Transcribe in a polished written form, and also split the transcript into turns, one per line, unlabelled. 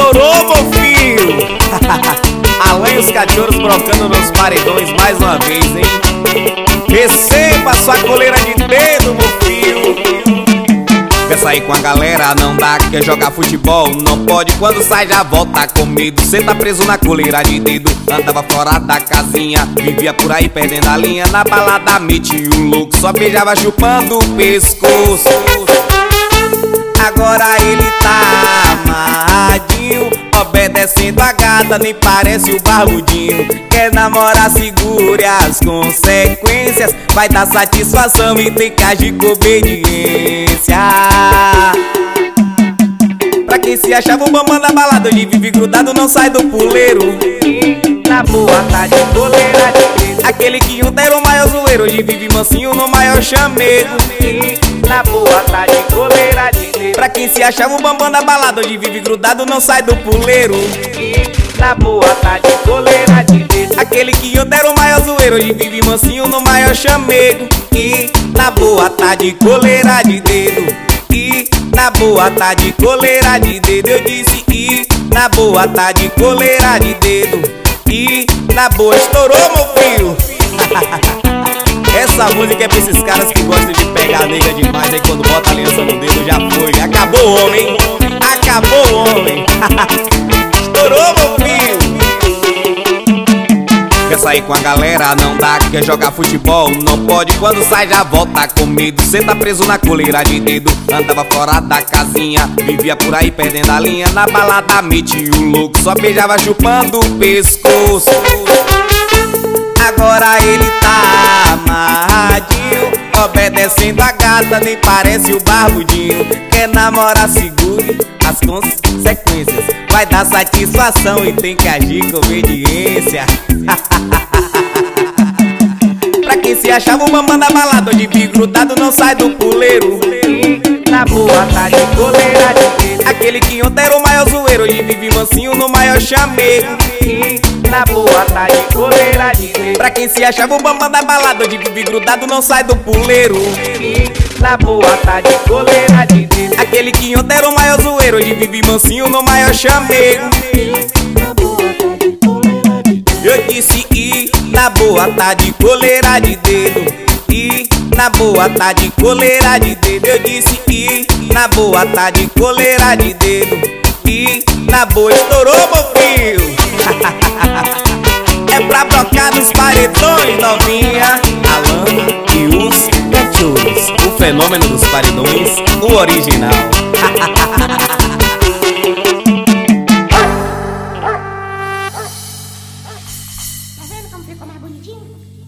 Estourou, meu filho! Alan e os cachorros brocando nos paredões mais uma vez, hein? Receba sua coleira de dedo, meu filho! Quer sair com a galera, não dá. Quer jogar futebol, não pode. Quando sai já volta com medo. Cê tá preso na coleira de dedo. Andava fora da casinha, vivia por aí perdendo a linha. Na balada metia o louco, só beijava chupando o pescoço. Agora ele tá amarradinho, obedecendo a gata, nem parece o barbudinho. Quer namorar, segure as consequências. Vai dar satisfação e tem que agir com obediência. Pra quem se achava o bambam da balada, hoje vive grudado, não sai do puleiro. Na boa tá de coleira de dedo. Aquele que ontem era o maior zoeiro, hoje vive mansinho no maior chamego. Na boa tá de coleira de dedo. Pra quem se achava o bambam da balada, hoje vive grudado, não sai do puleiro. Na boa tá de coleira de dedo. Aquele que ontem era o maior zoeiro, hoje vive mansinho no maior chamego. E na boa tá de coleira de dedo. E na boa tá de coleira de dedo. Eu disse e na boa tá de coleira de dedo. E na boa estourou, meu filho. Essa música é pra esses caras que gostam de pegar a nega demais. Aí quando bota a aliança no dedo já foi. Acabou o homem, acabou o homem. Estourou, meu filho. Quer sair com a galera, não dá. Quer jogar futebol, não pode. Quando sai já volta com medo. Cê tá preso na coleira de dedo. Andava fora da casinha, vivia por aí perdendo a linha. Na balada metia o louco, só beijava chupando o pescoço. Agora ele tá amarradinho, obedecendo a gata, nem parece o barbudinho. Quer namorar, segure as consequências. Vai dar satisfação e tem que agir com obediência. Pra quem se achava o mamãe da balada, hoje vive grudado, não sai do puleiro. Na boa tá de coleira de dedo. Aquele que ontem era o maior zoeiro, hoje vive mansinho no maior chamego. Na boa tá de coleira de dedo. Pra quem se achava o bambam da balada, hoje vive grudado, não sai do puleiro. Na boa tá de coleira de dedo. Aquele que ontem era o maior zoeiro, hoje vive mansinho no maior chamego. Na boa tá de coleira de dedo. Eu disse e na boa tá de coleira de dedo. E na boa tá de coleira de dedo. Eu disse e na boa tá de coleira de dedo. E na boa estourou, meu filho. É pra brocar nos paredões, novinha. Alan e os cachorros, o fenômeno dos paredões, o original.
Tá vendo como ficou mais bonitinho?